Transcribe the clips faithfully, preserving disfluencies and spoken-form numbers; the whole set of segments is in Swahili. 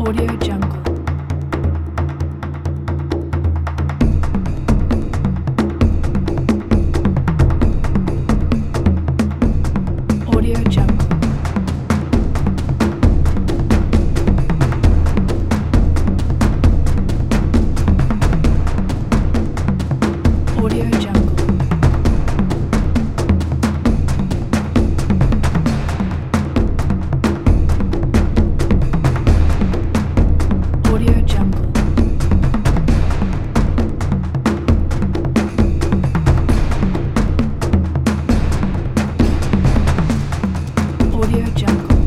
Audio Jungle. Audio Jungle. Audio Jungle. Audio Jungle. Audio Jungle.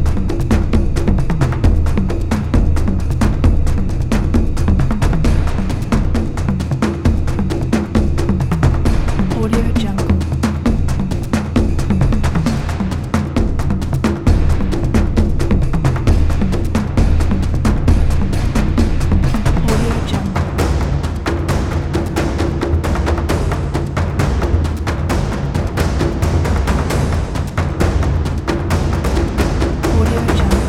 Audio Jungle. Audio Jungle. Audio Jungle.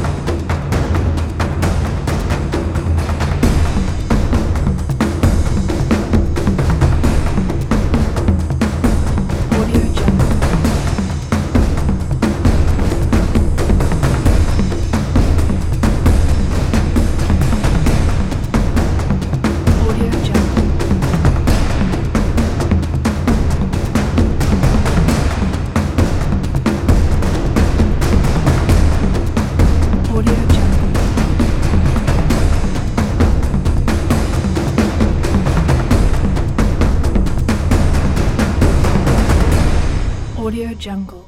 Audio Jungle. Audio Jungle. Audio Jungle. Audio Jungle.